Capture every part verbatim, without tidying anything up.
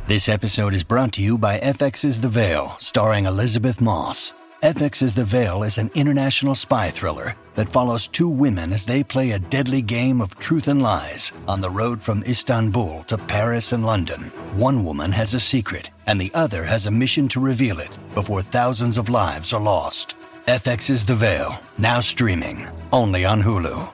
This episode is brought to you by F X's The Veil, starring Elizabeth Moss. F X's The Veil is an international spy thriller that follows two women as they play a deadly game of truth and lies on the road from Istanbul to Paris and London. One woman has a secret, and the other has a mission to reveal it before thousands of lives are lost. F X's The Veil, now streaming, only on Hulu.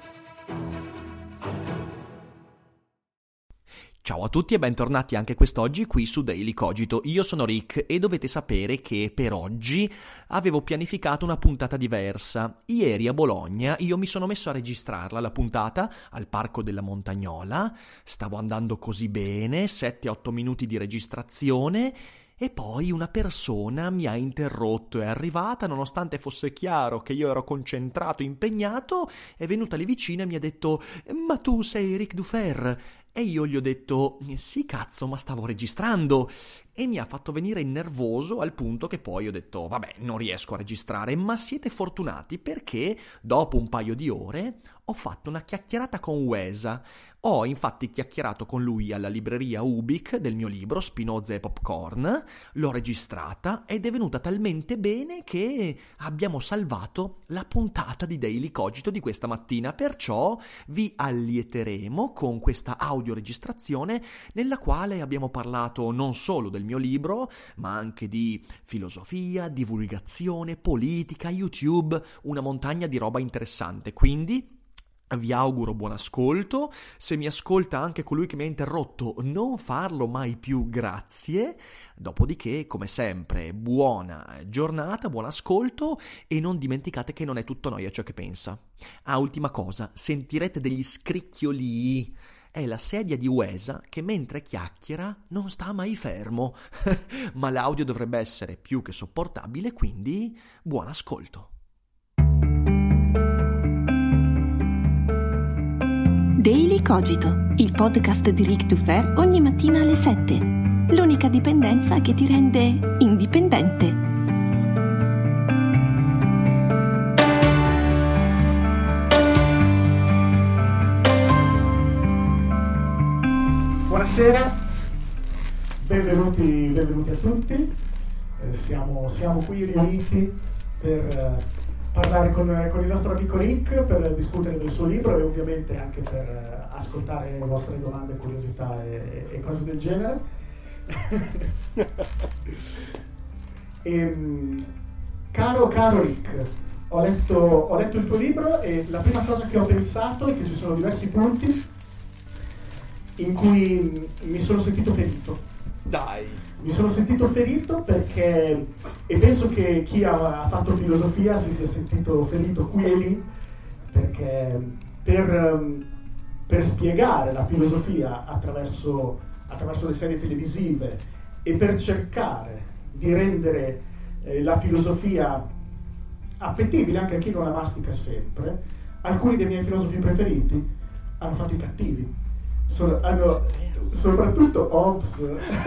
Ciao a tutti e bentornati anche quest'oggi qui su Daily Cogito. Io sono Rick e dovete sapere che per oggi avevo pianificato una puntata diversa. Ieri a Bologna io mi sono messo a registrarla la puntata al Parco della Montagnola, stavo andando così bene, sette otto minuti di registrazione e poi una persona mi ha interrotto, è arrivata nonostante fosse chiaro che io ero concentrato, impegnato, è venuta lì vicino e mi ha detto «Ma tu sei Rick Dufer?» E io gli ho detto «Sì cazzo, ma stavo registrando!» E mi ha fatto venire nervoso al punto che poi ho detto «Vabbè, non riesco a registrare», ma siete fortunati perché dopo un paio di ore ho fatto una chiacchierata con Wesa. Ho infatti chiacchierato con lui alla libreria Ubik del mio libro Spinoza e Popcorn, l'ho registrata ed è venuta talmente bene che abbiamo salvato la puntata di Daily Cogito di questa mattina, perciò vi allieteremo con questa audioregistrazione nella quale abbiamo parlato non solo del mio libro, ma anche di filosofia, divulgazione, politica, YouTube, una montagna di roba interessante. Quindi vi auguro buon ascolto. Se mi ascolta anche colui che mi ha interrotto, non farlo mai più, grazie. Dopodiché, come sempre, buona giornata, buon ascolto e non dimenticate che non è tutto noia ciò che pensa. Ah, ultima cosa, sentirete degli scricchiolii. È la sedia di Wesa che mentre chiacchiera non sta mai fermo, ma l'audio dovrebbe essere più che sopportabile, quindi buon ascolto. Daily Cogito, il podcast di Rick Dufer ogni mattina alle sette. L'unica dipendenza che ti rende indipendente. Buonasera, benvenuti, benvenuti a tutti. Eh, siamo, siamo qui riuniti per eh, parlare con, con il nostro amico Rick, per discutere del suo libro e ovviamente anche per eh, ascoltare le vostre domande, curiosità e, e cose del genere. e, caro, caro Rick, ho letto, ho letto il tuo libro e la prima cosa che ho pensato è che ci sono diversi punti in cui mi sono sentito ferito. Dai! Mi sono sentito ferito perché, e penso che chi ha fatto filosofia si sia sentito ferito qui e lì, perché per, per spiegare la filosofia attraverso, attraverso le serie televisive e per cercare di rendere eh, la filosofia appetibile anche a chi non la mastica sempre, alcuni dei miei filosofi preferiti hanno fatto i cattivi. Sono, hanno soprattutto Hobbes.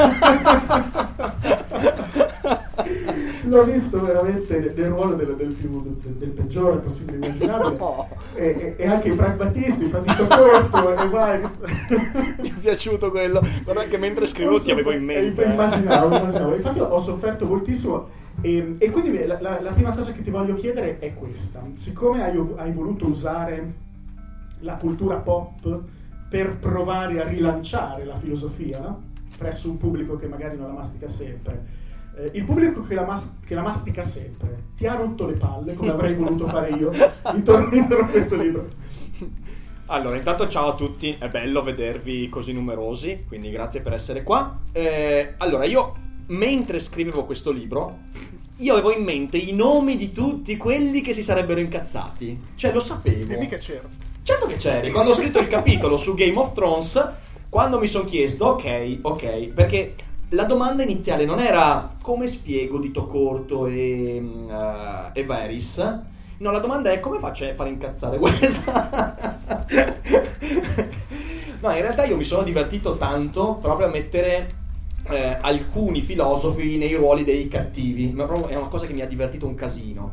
L'ho visto veramente nel ruolo del, del, più, del, del peggiore possibile immaginabile. Oh. e, e anche i pragmatisti, partito corto e vai. Mi è piaciuto quello, guarda che mentre scrivevo ti avevo in mente. Eh, immaginavo, immaginavo. Infatti ho sofferto moltissimo e, e quindi la, la, la prima cosa che ti voglio chiedere è questa: siccome hai, hai voluto usare la cultura pop per provare a rilanciare la filosofia, no? Presso un pubblico che magari non la mastica sempre, eh, il pubblico che la, mas- che la mastica sempre ti ha rotto le palle come avrei voluto fare io intorno a questo libro. Allora, intanto ciao a tutti, è bello vedervi così numerosi, quindi grazie per essere qua. Eh, allora, io mentre scrivevo questo libro io avevo in mente i nomi di tutti quelli che si sarebbero incazzati, cioè lo sapevo. Dimmi che c'ero. Certo che c'eri, quando ho scritto il capitolo su Game of Thrones, quando mi sono chiesto, ok, ok, perché la domanda iniziale non era come spiego Dito Corto e, uh, e Varys, no, la domanda è come faccio a fare incazzare questa? No, in realtà io mi sono divertito tanto proprio a mettere eh, alcuni filosofi nei ruoli dei cattivi, ma proprio è una cosa che mi ha divertito un casino.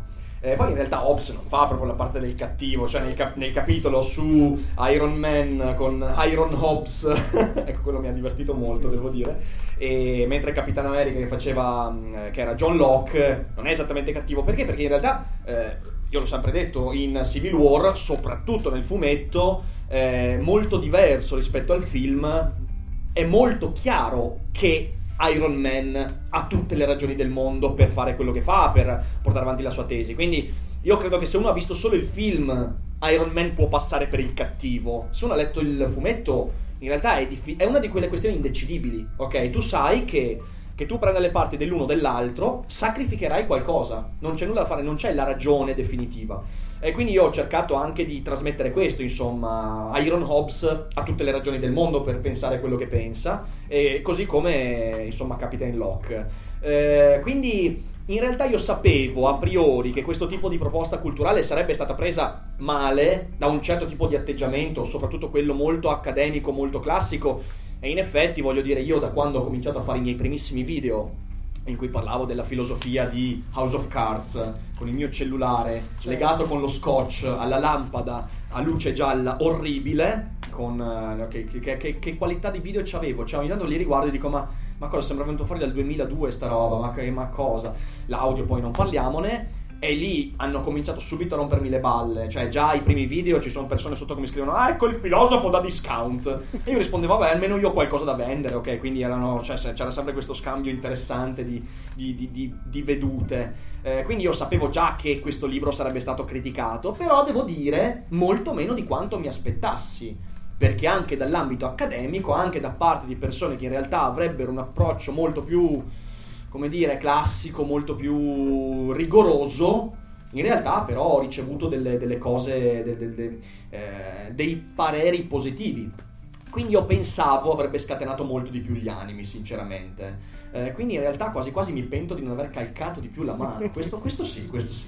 Eh, poi in realtà Hobbs non fa proprio la parte del cattivo, cioè nel, cap- nel capitolo su Iron Man con Iron Hobbs, ecco, quello mi ha divertito molto, sì, devo sì, dire. E mentre Capitano America che faceva, che era John Locke, non è esattamente cattivo. Perché? Perché in realtà, eh, io l'ho sempre detto, in Civil War, soprattutto nel fumetto, eh, molto diverso rispetto al film, è molto chiaro che Iron Man ha tutte le ragioni del mondo per fare quello che fa, per portare avanti la sua tesi. Quindi io credo che se uno ha visto solo il film, Iron Man può passare per il cattivo. Se uno ha letto il fumetto, in realtà è, diffi- è una di quelle questioni indecidibili, ok? Tu sai che, che tu prenda le parti dell'uno o dell'altro, sacrificherai qualcosa, non c'è nulla da fare, non c'è la ragione definitiva. E quindi io ho cercato anche di trasmettere questo, insomma. Iron Hobbs ha tutte le ragioni del mondo per pensare quello che pensa, e così come, insomma, Captain Locke. Eh, quindi in realtà io sapevo a priori che questo tipo di proposta culturale sarebbe stata presa male da un certo tipo di atteggiamento, soprattutto quello molto accademico, molto classico. E in effetti, voglio dire, io da quando ho cominciato a fare i miei primissimi video in cui parlavo della filosofia di House of Cards con il mio cellulare, cioè, legato con lo scotch alla lampada a luce gialla orribile, con uh, che, che, che, che qualità di video c'avevo, cioè ogni tanto li riguardo e dico ma, ma cosa, sembra venuto fuori dal duemiladue sta roba, ma, che, ma cosa, l'audio poi non parliamone. E lì hanno cominciato subito a rompermi le balle, cioè già ai primi video ci sono persone sotto che mi scrivono ah, ecco il filosofo da discount, e io rispondevo vabbè, almeno io ho qualcosa da vendere, ok? Quindi erano, cioè, c'era sempre questo scambio interessante di, di, di, di, di vedute, eh, quindi io sapevo già che questo libro sarebbe stato criticato, però devo dire molto meno di quanto mi aspettassi, perché anche dall'ambito accademico, anche da parte di persone che in realtà avrebbero un approccio molto più, come dire, classico, molto più rigoroso, in realtà però ho ricevuto delle, delle cose, de, de, de, eh, dei pareri positivi. Quindi io pensavo avrebbe scatenato molto di più gli animi, sinceramente. Eh, quindi in realtà quasi quasi mi pento di non aver calcato di più la mano. Questo, questo sì, questo sì.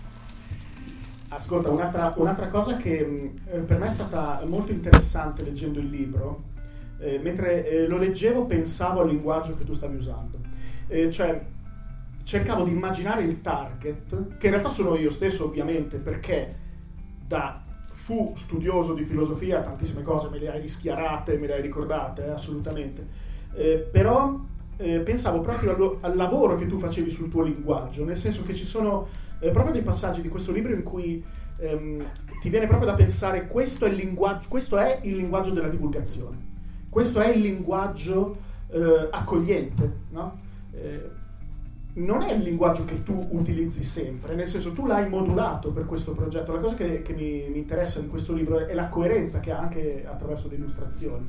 Ascolta, un'altra, un'altra cosa che eh, per me è stata molto interessante leggendo il libro, eh, mentre eh, lo leggevo pensavo al linguaggio che tu stavi usando. Eh, cioè cercavo di immaginare il target, che in realtà sono io stesso ovviamente, perché da fu studioso di filosofia tantissime cose me le hai rischiarate, me le hai ricordate, eh, assolutamente, eh, però eh, pensavo proprio allo, al lavoro che tu facevi sul tuo linguaggio, nel senso che ci sono eh, proprio dei passaggi di questo libro in cui ehm, ti viene proprio da pensare questo è il linguaggio, questo è il linguaggio della divulgazione, questo è il linguaggio eh, accogliente, no? Eh, non è il linguaggio che tu utilizzi sempre, nel senso tu l'hai modulato per questo progetto. La cosa che, che mi, mi interessa in questo libro è la coerenza che ha anche attraverso le illustrazioni.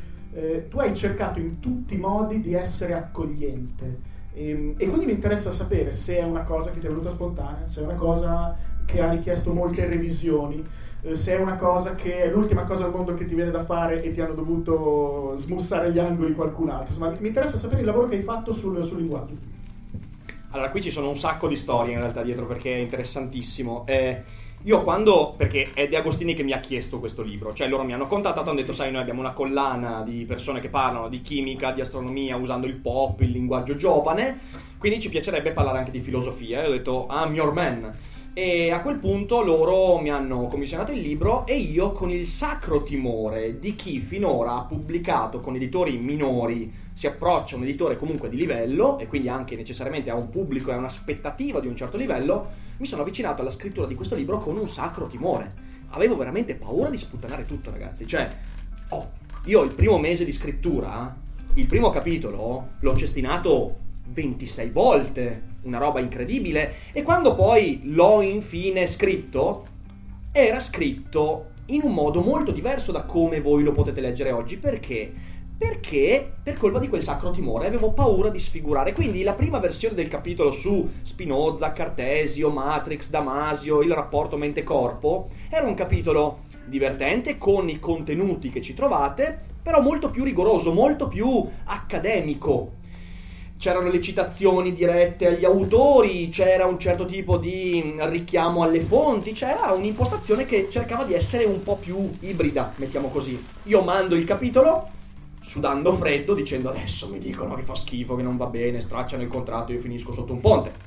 Eh, tu hai cercato in tutti i modi di essere accogliente e, e quindi mi interessa sapere se è una cosa che ti è venuta spontanea, se è una cosa che ha richiesto molte revisioni, eh, se è una cosa che è l'ultima cosa al mondo che ti viene da fare e ti hanno dovuto smussare gli angoli qualcun altro. Insomma, mi interessa sapere il lavoro che hai fatto sul, sul linguaggio. Allora, qui ci sono un sacco di storie in realtà dietro, perché è interessantissimo. Eh, io quando, perché è De Agostini che mi ha chiesto questo libro, cioè loro mi hanno contattato e hanno detto sai, noi abbiamo una collana di persone che parlano di chimica, di astronomia usando il pop, il linguaggio giovane, quindi ci piacerebbe parlare anche di filosofia. E ho detto I'm your man. E a quel punto loro mi hanno commissionato il libro e io, con il sacro timore di chi finora ha pubblicato con editori minori, si approccia a un editore comunque di livello e quindi anche necessariamente a un pubblico e a un'aspettativa di un certo livello, mi sono avvicinato alla scrittura di questo libro con un sacro timore. Avevo veramente paura di sputtanare tutto, ragazzi. Cioè, oh, io il primo mese di scrittura, il primo capitolo, l'ho cestinato ventisei volte, una roba incredibile, e quando poi l'ho infine scritto, era scritto in un modo molto diverso da come voi lo potete leggere oggi. Perché? Perché per colpa di quel sacro timore avevo paura di sfigurare. Quindi la prima versione del capitolo su Spinoza, Cartesio, Matrix, Damasio, il rapporto mente-corpo era un capitolo divertente con i contenuti che ci trovate, però molto più rigoroso, molto più accademico. C'erano le citazioni dirette agli autori, c'era un certo tipo di richiamo alle fonti, c'era un'impostazione che cercava di essere un po' più ibrida, mettiamo così. Io mando il capitolo sudando freddo, dicendo adesso mi dicono che fa schifo, che non va bene, stracciano il contratto, io finisco sotto un ponte.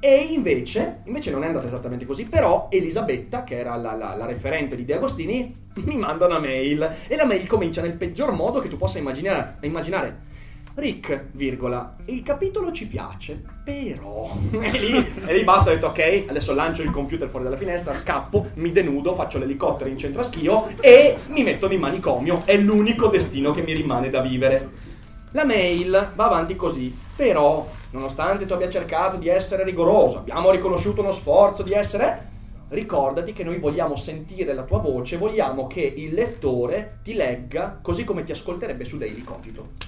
E invece, invece non è andata esattamente così, però Elisabetta, che era la, la, la referente di De Agostini, mi manda una mail, e la mail comincia nel peggior modo che tu possa immaginare. immaginare. Rick, virgola, il capitolo ci piace, però... e, lì, e lì basta, ho detto ok, adesso lancio il computer fuori dalla finestra, scappo, mi denudo, faccio l'elicottero in centro a Schio e mi metto in manicomio, è l'unico destino che mi rimane da vivere. La mail va avanti così, però, nonostante tu abbia cercato di essere rigoroso, abbiamo riconosciuto uno sforzo di essere... ricordati che noi vogliamo sentire la tua voce, vogliamo che il lettore ti legga così come ti ascolterebbe su Daily Cogito.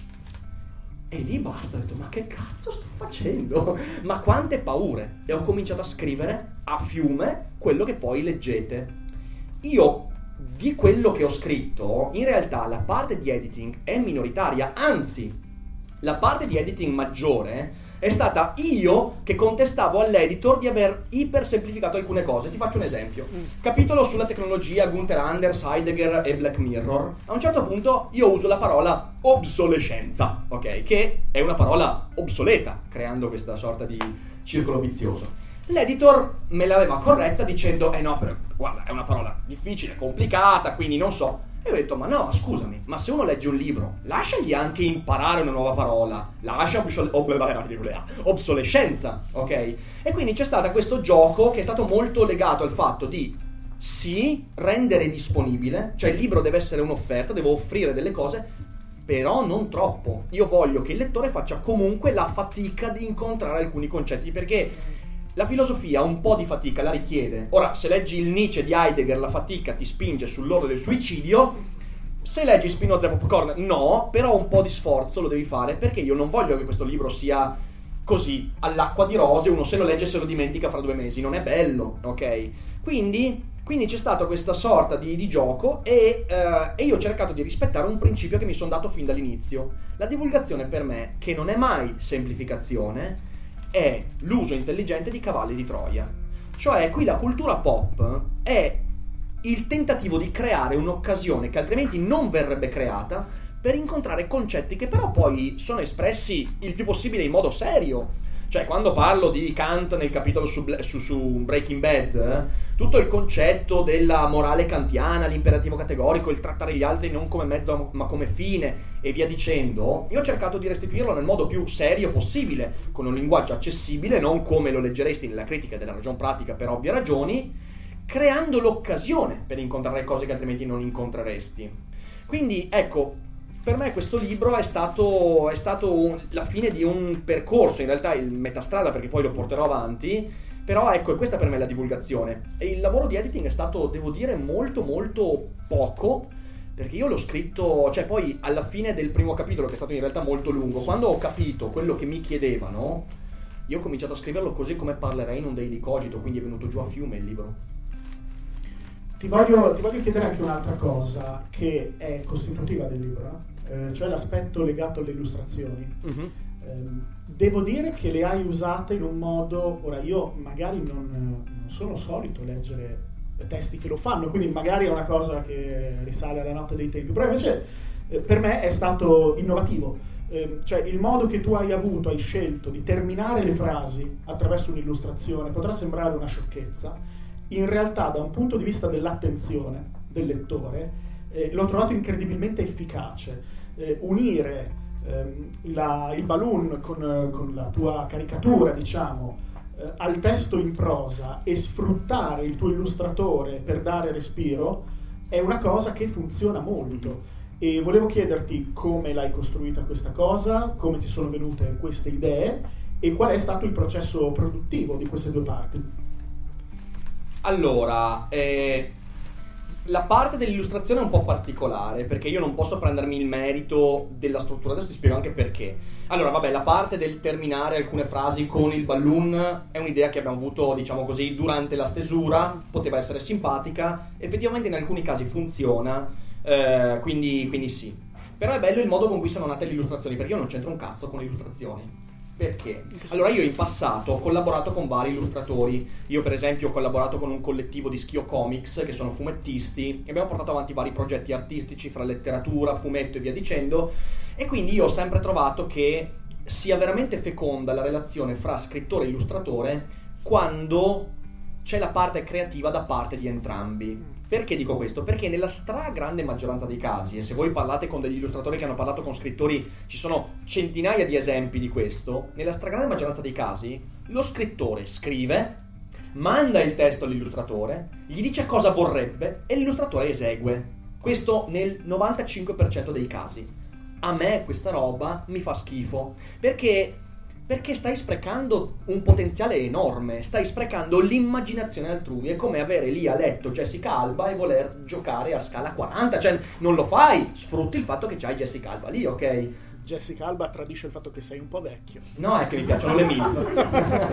E lì basta, ho detto, ma che cazzo sto facendo? Ma quante paure! E ho cominciato a scrivere a fiume quello che poi leggete. Io, di quello che ho scritto, in realtà la parte di editing è minoritaria, anzi, la parte di editing maggiore è stata io che contestavo all'editor di aver ipersemplificato alcune cose. Ti faccio un esempio. Capitolo sulla tecnologia, Gunther Anders, Heidegger e Black Mirror. A un certo punto io uso la parola obsolescenza, ok? Che è una parola obsoleta, creando questa sorta di circolo vizioso. L'editor me l'aveva corretta dicendo, eh no, però, guarda, è una parola difficile, complicata, quindi non so... E ho detto, ma no, ma scusami, ma se uno legge un libro, lasciagli anche imparare una nuova parola, lascia obsol- ob- obsolescenza, ok? E quindi c'è stato questo gioco che è stato molto legato al fatto di, sì, rendere disponibile, cioè il libro deve essere un'offerta, devo offrire delle cose, però non troppo. Io voglio che il lettore faccia comunque la fatica di incontrare alcuni concetti, perché... la filosofia un po' di fatica la richiede. Ora, se leggi il Nietzsche di Heidegger, la fatica ti spinge sull'orlo del suicidio. Se leggi Spinoza e Popcorn, no, però un po' di sforzo lo devi fare, perché io non voglio che questo libro sia così, all'acqua di rose, uno se lo legge se lo dimentica fra due mesi. Non è bello, ok? Quindi, quindi c'è stata questa sorta di, di gioco e, uh, e io ho cercato di rispettare un principio che mi sono dato fin dall'inizio. La divulgazione per me, che non è mai semplificazione, è l'uso intelligente di cavalli di Troia. Cioè, qui la cultura pop è il tentativo di creare un'occasione che altrimenti non verrebbe creata per incontrare concetti che però poi sono espressi il più possibile in modo serio. Cioè, quando parlo di Kant nel capitolo su, su, su Breaking Bad, eh, tutto il concetto della morale kantiana, l'imperativo categorico, il trattare gli altri non come mezzo ma come fine e via dicendo, io ho cercato di restituirlo nel modo più serio possibile, con un linguaggio accessibile, non come lo leggeresti nella critica della ragion pratica per ovvie ragioni, creando l'occasione per incontrare cose che altrimenti non incontreresti. Quindi, ecco, per me questo libro è stato, è stato un, la fine di un percorso, in realtà il metastrada, perché poi lo porterò avanti, però ecco, questa per me è la divulgazione. E il lavoro di editing è stato, devo dire, molto molto poco, perché io l'ho scritto, cioè poi alla fine del primo capitolo, che è stato in realtà molto lungo, quando ho capito quello che mi chiedevano, io ho cominciato a scriverlo così come parlerei in un Daily Cogito, quindi è venuto giù a fiume il libro. Ti voglio, ti voglio chiedere anche un'altra cosa che è costitutiva del libro, eh, cioè l'aspetto legato alle illustrazioni. Uh-huh. Eh, devo dire che le hai usate in un modo, ora io magari non, non sono solito leggere testi che lo fanno, quindi magari è una cosa che risale alla notte dei tempi, però invece eh, per me è stato innovativo, eh, cioè il modo che tu hai avuto, hai scelto di terminare le frasi attraverso un'illustrazione potrà sembrare una sciocchezza, in realtà da un punto di vista dell'attenzione del lettore eh, l'ho trovato incredibilmente efficace. Eh, unire ehm, la, il balloon con, con la tua caricatura, diciamo, eh, al testo in prosa e sfruttare il tuo illustratore per dare respiro è una cosa che funziona molto. E volevo chiederti come l'hai costruita questa cosa, come ti sono venute queste idee e qual è stato il processo produttivo di queste due parti. Allora, eh, la parte dell'illustrazione è un po' particolare, perché io non posso prendermi il merito della struttura, adesso ti spiego anche perché. Allora, vabbè, la parte del terminare alcune frasi con il balloon è un'idea che abbiamo avuto, diciamo così, durante la stesura, poteva essere simpatica, effettivamente in alcuni casi funziona, eh, quindi, quindi sì. Però è bello il modo con cui sono nate le illustrazioni, perché io non c'entro un cazzo con le illustrazioni. Perché? Allora, io in passato ho collaborato con vari illustratori. Io per esempio ho collaborato con un collettivo di Schio Comics, che sono fumettisti, e abbiamo portato avanti vari progetti artistici fra letteratura, fumetto e via dicendo. E quindi io ho sempre trovato che sia veramente feconda la relazione fra scrittore e illustratore quando c'è la parte creativa da parte di entrambi. Perché dico questo? Perché nella stragrande maggioranza dei casi, e se voi parlate con degli illustratori che hanno parlato con scrittori, ci sono centinaia di esempi di questo, nella stragrande maggioranza dei casi lo scrittore scrive, manda il testo all'illustratore, gli dice cosa vorrebbe e l'illustratore esegue. Questo nel novantacinque per cento dei casi. A me questa roba mi fa schifo, perché perché stai sprecando un potenziale enorme, stai sprecando l'immaginazione altrui. È come avere lì a letto Jessica Alba e voler giocare a scala quaranta, cioè non lo fai, sfrutti il fatto che c'hai Jessica Alba lì, ok? Jessica Alba tradisce il fatto che sei un po' vecchio. No, è che mi piacciono le MILF.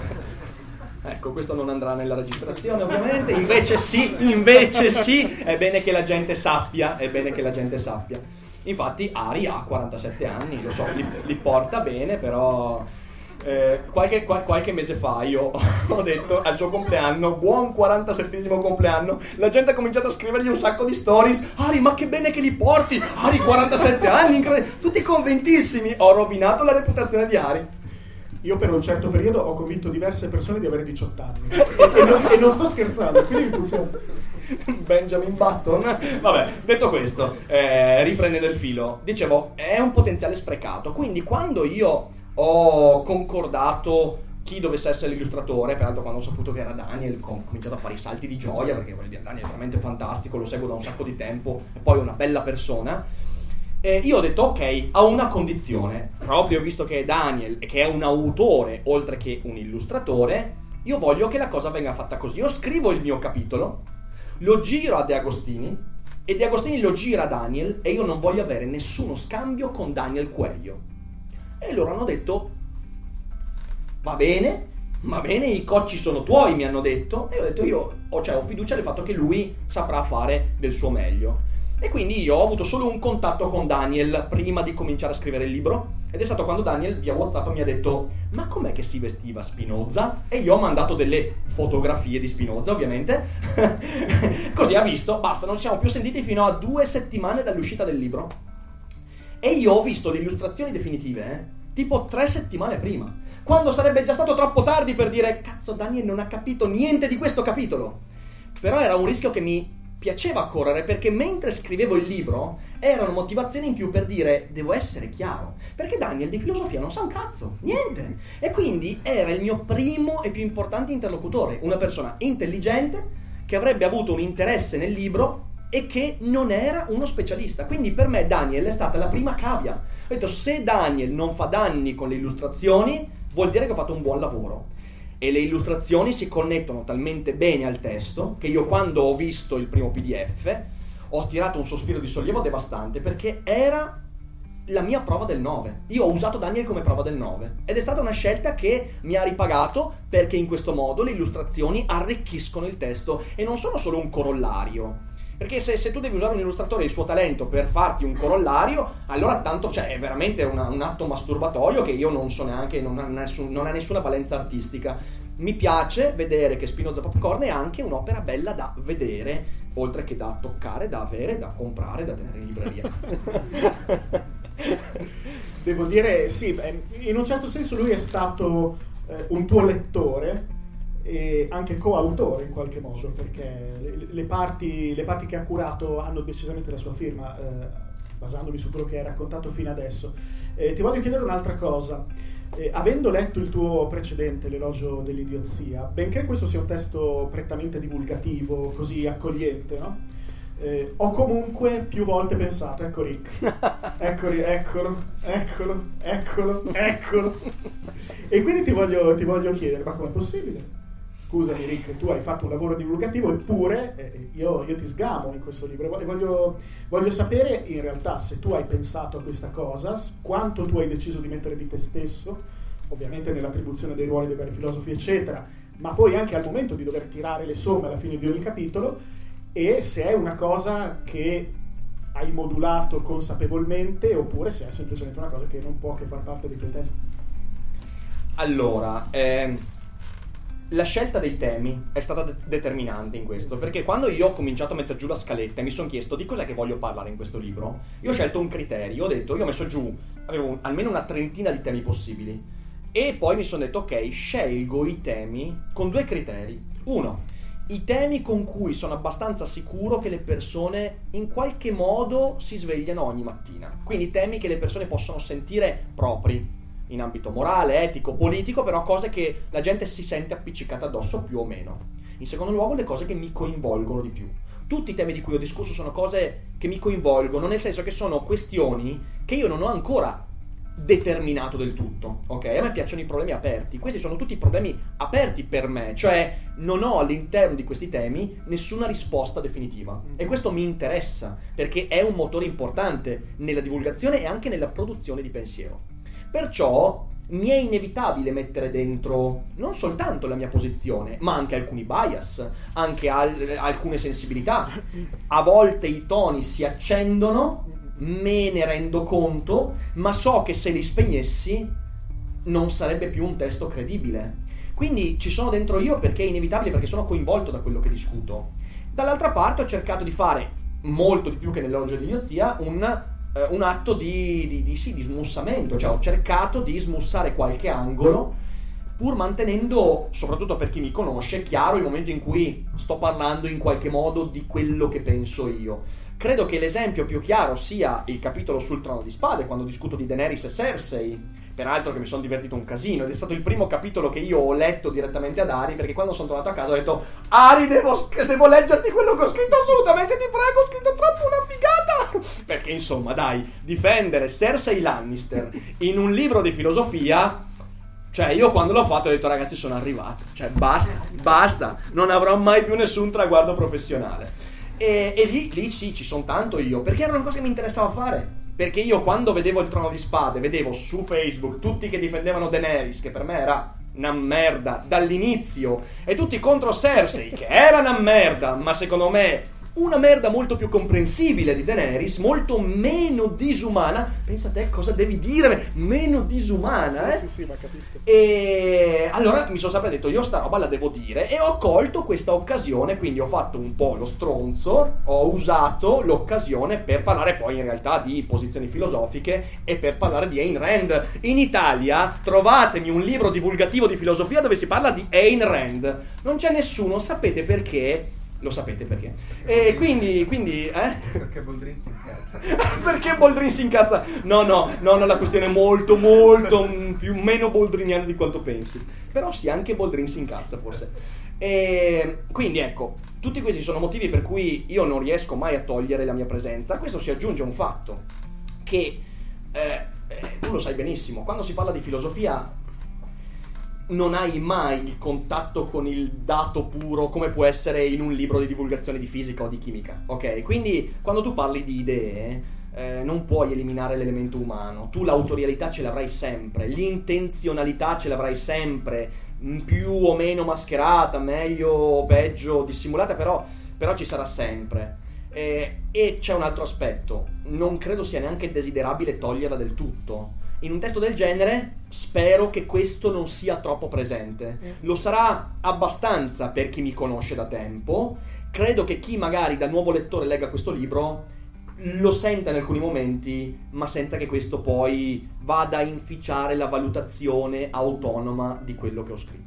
Ecco, questo non andrà nella registrazione ovviamente, invece sì, invece sì, è bene che la gente sappia, è bene che la gente sappia. Infatti Ari ha quarantasette anni, lo so, li, li porta bene, però eh, qualche, qual, qualche mese fa io ho detto al suo compleanno, buon quarantasettesimo compleanno, la gente ha cominciato a scrivergli un sacco di stories, Ari ma che bene che li porti, Ari quarantasette anni, incredibile, tutti convintissimi, ho rovinato la reputazione di Ari. Io per un certo periodo ho convinto diverse persone di avere diciotto anni e, non, e non sto scherzando, quindi funziona. Benjamin Button. Vabbè, detto questo, eh, riprendendo il filo, dicevo, è un potenziale sprecato. Quindi quando io ho concordato chi dovesse essere l'illustratore, peraltro quando ho saputo che era Daniel ho cominciato a fare i salti di gioia, perché voglio dire, Daniel è veramente fantastico, lo seguo da un sacco di tempo e poi è una bella persona. Eh, io ho detto ok, a una condizione, proprio visto che è Daniel e che è un autore oltre che un illustratore, io voglio che la cosa venga fatta così. Io scrivo il mio capitolo, lo giro a De Agostini e De Agostini lo gira a Daniel e io non voglio avere nessuno scambio con Daniel Coelho. E loro hanno detto va bene, va bene, i cocci sono tuoi, mi hanno detto, e ho detto io ho, cioè, ho fiducia nel fatto che lui saprà fare del suo meglio. E quindi io ho avuto solo un contatto con Daniel prima di cominciare a scrivere il libro, ed è stato quando Daniel via WhatsApp mi ha detto ma com'è che si vestiva Spinoza? E io ho mandato delle fotografie di Spinoza, ovviamente. Così ha visto, basta, non ci siamo più sentiti fino a due settimane dall'uscita del libro. E io ho visto le illustrazioni definitive eh, tipo tre settimane prima, quando sarebbe già stato troppo tardi per dire cazzo Daniel non ha capito niente di questo capitolo. Però era un rischio che mi piaceva correre, perché mentre scrivevo il libro erano motivazioni in più per dire devo essere chiaro, perché Daniel di filosofia non sa un cazzo, niente, e quindi era il mio primo e più importante interlocutore, una persona intelligente che avrebbe avuto un interesse nel libro e che non era uno specialista. Quindi per me Daniel è stata la prima cavia. Ho detto se Daniel non fa danni con le illustrazioni vuol dire che ho fatto un buon lavoro. E le illustrazioni si connettono talmente bene al testo che io quando ho visto il primo P D F ho tirato un sospiro di sollievo devastante, perché era la mia prova del nove. Io ho usato Daniel come prova del nove ed è stata una scelta che mi ha ripagato, perché in questo modo le illustrazioni arricchiscono il testo e non sono solo un corollario. Perché se, se tu devi usare un illustratore e il suo talento per farti un corollario, allora tanto cioè, è veramente una, un atto masturbatorio che io non so neanche, non ha, nessun, non ha nessuna valenza artistica. Mi piace vedere che Spinoza Popcorn è anche un'opera bella da vedere, oltre che da toccare, da avere, da comprare, da tenere in libreria. Devo dire, sì, in un certo senso lui è stato eh, un tuo lettore, e anche coautore in qualche modo, perché le, le, parti, le parti che ha curato hanno decisamente la sua firma, eh, basandomi su quello che hai raccontato fino adesso. Eh, ti voglio chiedere un'altra cosa. Eh, avendo letto il tuo precedente, L'elogio dell'idiozia, benché questo sia un testo prettamente divulgativo, così accogliente, no? Eh, ho comunque più volte pensato, ecco Rick, ecco, eccolo, eccolo, eccolo, eccolo. E quindi ti voglio, ti voglio chiedere, ma com'è possibile? Scusami Rick, tu hai fatto un lavoro divulgativo, eppure eh, io, io ti sgamo in questo libro e voglio, voglio sapere in realtà se tu hai pensato a questa cosa, quanto tu hai deciso di mettere di te stesso, ovviamente nell'attribuzione dei ruoli dei vari filosofi eccetera, ma poi anche al momento di dover tirare le somme alla fine di ogni capitolo, e se è una cosa che hai modulato consapevolmente oppure se è semplicemente una cosa che non può che far parte dei tuoi testi. Allora, ehm... la scelta dei temi è stata de- determinante in questo, perché quando io ho cominciato a mettere giù la scaletta e mi sono chiesto di cos'è che voglio parlare in questo libro, io ho scelto un criterio, ho detto, io ho messo giù, avevo un, almeno una trentina di temi possibili, E poi mi sono detto, ok, scelgo i temi con due criteri. Uno, i temi con cui sono abbastanza sicuro che le persone in qualche modo si svegliano ogni mattina. Quindi temi che le persone possono sentire propri, in ambito morale, etico, politico, però cose che la gente si sente appiccicata addosso più o meno. In secondo luogo, le cose che mi coinvolgono di più. Tutti i temi di cui ho discusso sono cose che mi coinvolgono, nel senso che sono questioni che io non ho ancora determinato del tutto, ok? A me piacciono i problemi aperti. Questi sono tutti problemi aperti per me, cioè non ho all'interno di questi temi nessuna risposta definitiva, e questo mi interessa perché è un motore importante nella divulgazione e anche nella produzione di pensiero. Perciò mi è inevitabile mettere dentro non soltanto la mia posizione, ma anche alcuni bias, anche al- alcune sensibilità. A volte i toni si accendono, me ne rendo conto, ma so che se li spegnessi non sarebbe più un testo credibile. Quindi ci sono dentro io perché è inevitabile, perché sono coinvolto da quello che discuto. Dall'altra parte ho cercato di fare molto di più che nell'elogio dell'idiozia un, eh, un atto di, di, di, sì, di smussamento, cioè ho cercato di smussare qualche angolo, pur mantenendo, soprattutto per chi mi conosce, chiaro il momento in cui sto parlando in qualche modo di quello che penso io. Credo che l'esempio più chiaro sia il capitolo sul Trono di Spade, quando discuto di Daenerys e Cersei, peraltro che mi sono divertito un casino, ed è stato il primo capitolo che io ho letto direttamente ad Ari, perché quando sono tornato a casa ho detto: Ari, devo, devo leggerti quello che ho scritto, assolutamente, ti prego, ho scritto troppo una figata! Perché insomma, dai, difendere Cersei Lannister in un libro di filosofia... Cioè, io quando l'ho fatto ho detto: ragazzi, sono arrivato, cioè basta, basta, non avrò mai più nessun traguardo professionale. E, e lì, lì sì, ci sono tanto io, perché era una cosa che mi interessava fare. Perché io quando vedevo il Trono di Spade, vedevo su Facebook tutti che difendevano Daenerys, che per me era una merda dall'inizio, e tutti contro Cersei, che era una merda, ma secondo me una merda molto più comprensibile di Daenerys, molto meno disumana. Pensa a te cosa devi dire, meno disumana, sì, eh? Sì, sì, ma capisco. E allora mi sono sempre detto: io sta roba la devo dire, e ho colto questa occasione, quindi ho fatto un po' lo stronzo, ho usato l'occasione per parlare poi in realtà di posizioni filosofiche e per parlare di Ayn Rand. In Italia trovatemi un libro divulgativo di filosofia dove si parla di Ayn Rand, non c'è nessuno. Sapete perché? Lo sapete perché? E quindi, quindi, eh? Perché Boldrin si incazza. Perché Boldrin si incazza? No, no, no, no, la questione è molto, molto più meno boldriniana di quanto pensi. Però sì, anche Boldrin si incazza, forse. E quindi ecco, tutti questi sono motivi per cui io non riesco mai a togliere la mia presenza. A questo si aggiunge un fatto che eh, eh, tu lo sai benissimo, quando si parla di filosofia non hai mai il contatto con il dato puro come può essere in un libro di divulgazione di fisica o di chimica, ok? Quindi quando tu parli di idee eh, non puoi eliminare l'elemento umano. Tu l'autorialità ce l'avrai sempre, l'intenzionalità ce l'avrai sempre, più o meno mascherata, meglio o peggio dissimulata, però, però ci sarà sempre. Eh, e c'è un altro aspetto: non credo sia neanche desiderabile toglierla del tutto. In un testo del genere spero che questo non sia troppo presente. Lo sarà abbastanza per chi mi conosce da tempo. Credo che chi magari da nuovo lettore legga questo libro lo senta in alcuni momenti, ma senza che questo poi vada a inficiare la valutazione autonoma di quello che ho scritto.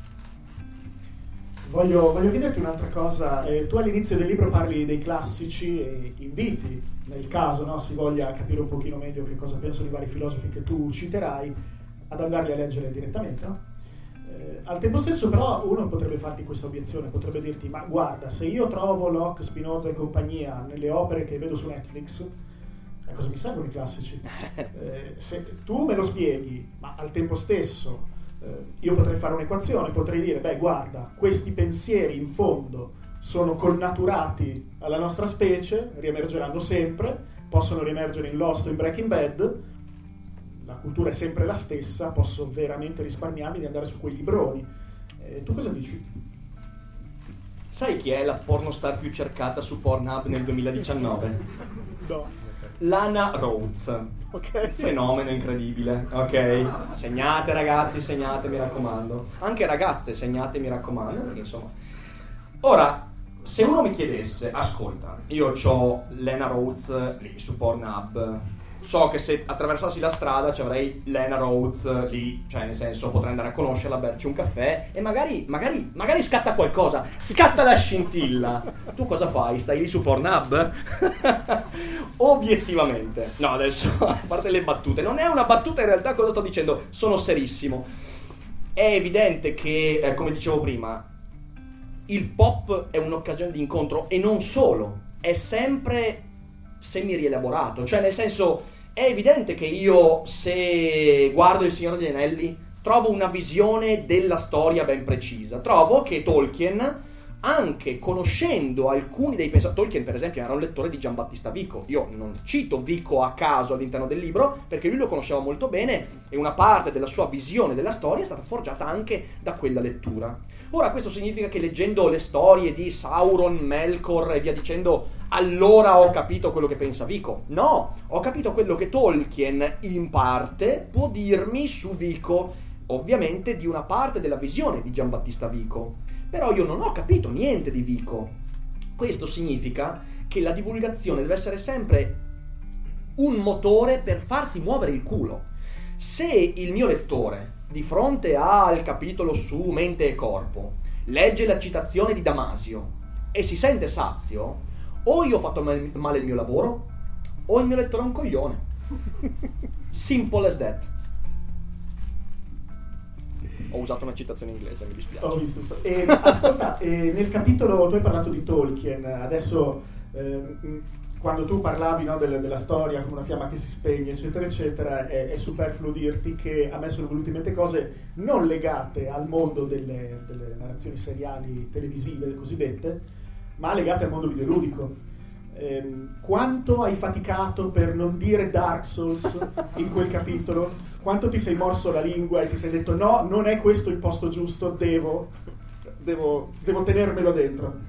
Voglio, voglio chiederti un'altra cosa. Eh, tu all'inizio del libro parli dei classici e inviti, nel caso no, si voglia capire un pochino meglio che cosa pensano i vari filosofi che tu citerai, ad andarli a leggere direttamente, no? Eh, al tempo stesso però uno potrebbe farti questa obiezione, potrebbe dirti: ma guarda, se io trovo Locke, Spinoza e compagnia nelle opere che vedo su Netflix, a cosa mi servono i classici? Eh, se tu me lo spieghi, ma al tempo stesso io potrei fare un'equazione, potrei dire: beh, guarda, questi pensieri in fondo sono connaturati alla nostra specie, riemergeranno sempre, possono riemergere in Lost o in Breaking Bad, la cultura è sempre la stessa, posso veramente risparmiarmi di andare su quei libroni. Eh, tu cosa dici? Sai chi è la pornostar più cercata su Pornhub nel duemiladiciannove? No. Lana Rhodes. Ok. Fenomeno incredibile. Ok. Segnate ragazzi, segnate, mi raccomando. Anche ragazze, segnate, mi raccomando, perché insomma. Ora, se uno mi chiedesse: ascolta, io c'ho Lana Rhodes lì su Pornhub, so che se attraversassi la strada ci avrei Lena Rhodes lì, cioè nel senso potrei andare a conoscerla, berci un caffè e magari, magari, magari scatta qualcosa, scatta la scintilla. Tu cosa fai? Stai lì su Pornhub? Obiettivamente. No, adesso, a parte le battute, non è una battuta in realtà, cosa sto dicendo? Sono serissimo. È evidente che, eh, come dicevo prima, il pop è un'occasione di incontro e non solo, è sempre semi-rielaborato, cioè nel senso è evidente che io se guardo Il Signore degli Anelli trovo una visione della storia ben precisa, trovo che Tolkien, anche conoscendo alcuni dei pensatori, Tolkien per esempio era un lettore di Giambattista Vico, io non cito Vico a caso all'interno del libro perché lui lo conosceva molto bene e una parte della sua visione della storia è stata forgiata anche da quella lettura. Ora questo significa che leggendo le storie di Sauron, Melkor e via dicendo allora ho capito quello che pensa Vico? No, ho capito quello che Tolkien in parte può dirmi su Vico, ovviamente di una parte della visione di Giambattista Vico, però io non ho capito niente di Vico. Questo significa che la divulgazione deve essere sempre un motore per farti muovere il culo. Se il mio lettore di fronte al capitolo su mente e corpo legge la citazione di Damasio e si sente sazio, o io ho fatto male il mio lavoro o il mio lettore è un coglione. Simple as that. Ho usato una citazione inglese, mi dispiace. Ho visto. E, ascolta, eh, nel capitolo tu hai parlato di Tolkien, adesso eh, quando tu parlavi, no, della, della storia come una fiamma che si spegne, eccetera, eccetera, è, è superfluo dirti che a me sono venute in mente cose non legate al mondo delle, delle narrazioni seriali televisive, le cosiddette, ma legate al mondo videoludico. Eh, quanto hai faticato per non dire Dark Souls in quel capitolo? Quanto ti sei morso la lingua e ti sei detto no, non è questo il posto giusto, devo, devo, devo tenermelo dentro?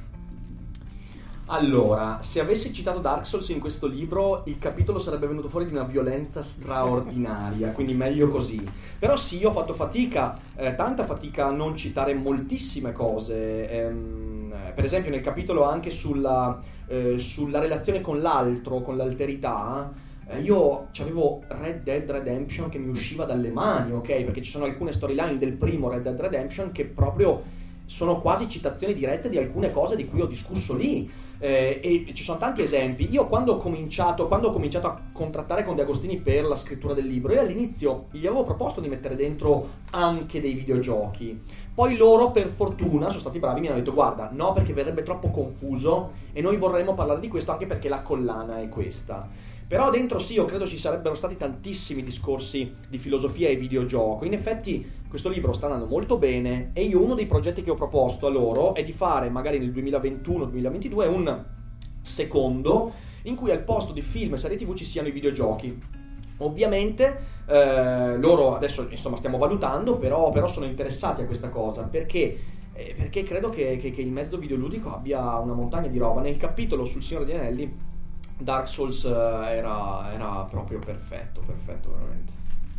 Allora, se avessi citato Dark Souls in questo libro, il capitolo sarebbe venuto fuori di una violenza straordinaria, quindi meglio così. Però sì, io ho fatto fatica, eh, tanta fatica a non citare moltissime cose. Ehm, per esempio nel capitolo anche sulla, eh, sulla relazione con l'altro, con l'alterità, eh, io avevo Red Dead Redemption che mi usciva dalle mani, ok? Perché ci sono alcune storyline del primo Red Dead Redemption che proprio sono quasi citazioni dirette di alcune cose di cui ho discusso lì. Eh, e ci sono tanti esempi. Io quando ho cominciato quando ho cominciato a contrattare con De Agostini per la scrittura del libro, io all'inizio gli avevo proposto di mettere dentro anche dei videogiochi, poi loro per fortuna sono stati bravi, mi hanno detto guarda no, perché verrebbe troppo confuso e noi vorremmo parlare di questo anche perché la collana è questa. Però dentro sì, io credo ci sarebbero stati tantissimi discorsi di filosofia e videogioco. In effetti questo libro sta andando molto bene e io uno dei progetti che ho proposto a loro è di fare magari nel duemilaventuno duemilaventidue un secondo in cui al posto di film e serie tv ci siano i videogiochi. Ovviamente eh, loro adesso insomma stiamo valutando, però, però sono interessati a questa cosa perché eh, perché credo che, che, che il mezzo videoludico abbia una montagna di roba. Nel capitolo sul Signore degli Anelli Dark Souls era, era proprio perfetto, perfetto veramente.